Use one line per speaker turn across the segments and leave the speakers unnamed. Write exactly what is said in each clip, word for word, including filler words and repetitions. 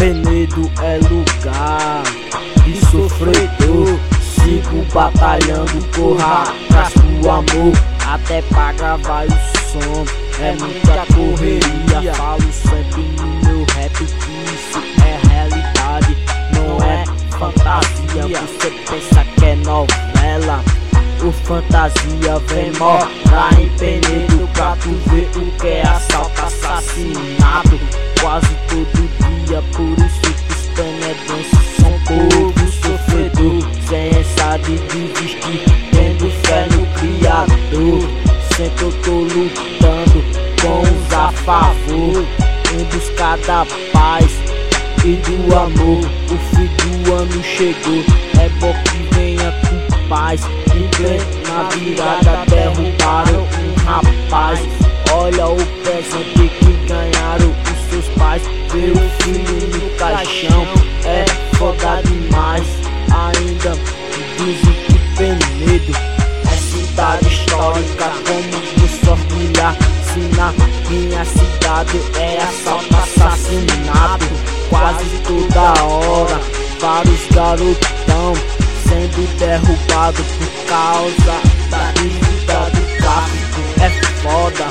Penedo é lugar de sofredor. Sigo batalhando, corra atrás do amor, até pra gravar o som. É muita correria, falo sempre no meu rap que isso é realidade, não é fantasia. Você pensa que é novela, o fantasia vem morar em Penedo pra tu ver o que é assalto, assassinato quase todo dia. Por isso que os penedenses são povo sofredor, sem essa de desistir, tendo fé no Criador. Sempre eu tô lutando com os a favor, em busca da paz e do amor. O fim do ano chegou, é bom que venha com paz. E bem na virada derrubaram um rapaz. Olha o presente que ganharam os seus pais. Ver o filho no caixão é foda demais. Ainda dizem que Penedo é cidade histórica, como você orgulhar. Se na minha cidade é assalto, assassinato quase toda hora. Vários garotão sendo derrubado por causa da dívida do tráfico. É foda,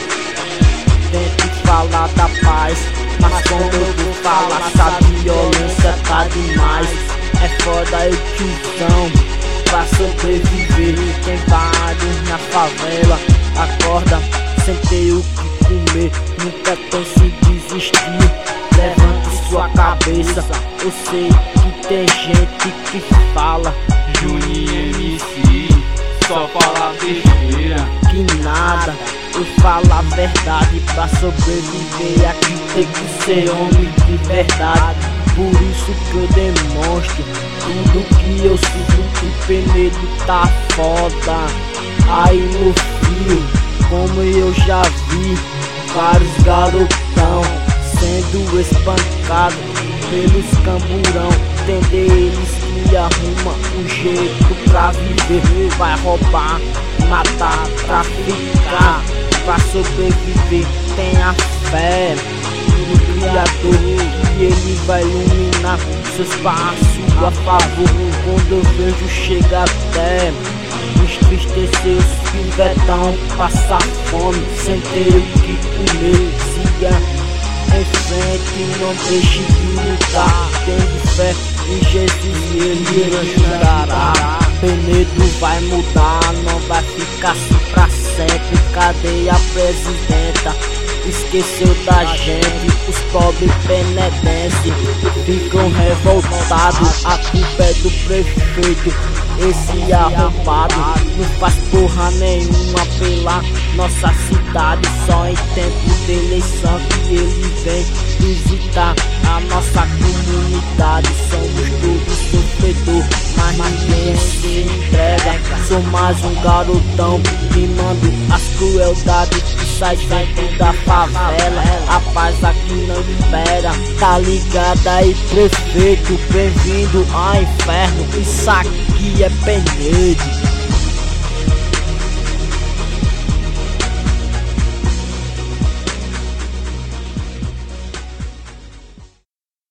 tento falar da paz, mas quando eu vou falar essa violência tá demais. É foda eu tiozão, pra sobreviver. Tem vários na favela, acorda sem ter o que comer, nunca pense em desistir. Levante sua cabeça, eu sei que tem gente que fala
Juninho M C, só fala besteira.
Que nada, eu falo a verdade. Pra sobreviver aqui tem que ser homem de verdade. Por isso que eu demonstro tudo que eu sinto, que Penedo tá foda. Aí no fio, como eu já vi vários garotão sendo espancado pelos camburão. Entender eles que arruma um jeito pra viver, vai roubar, matar, traficar. Pra sobreviver tenha fé no Criador, e ele vai iluminar seus passos a favor. Quando eu vejo chega até entristecer os pivetão, passar fome sem ter o que comer. Siga em frente, não deixe de lutar, tendo fé em Jesus e ele ajudará. Penedo vai mudar, não vai ficar assim pra sempre. Cadê a presidenta? Esqueceu da gente, os pobres penedenses ficam revoltados. A culpa é do prefeito, esse arrombado não faz porra nenhuma pela nossa cidade. Só em tempo de eleição que ele vem visitar a nossa comunidade. Somos todos sofredores, mas ninguém se entrega. Sou mais um garotão rimando as crueldades que sai dentro da favela. A paz aqui não espera, tá ligado aí, prefeito? Bem-vindo ao inferno, isso aqui é Penedo.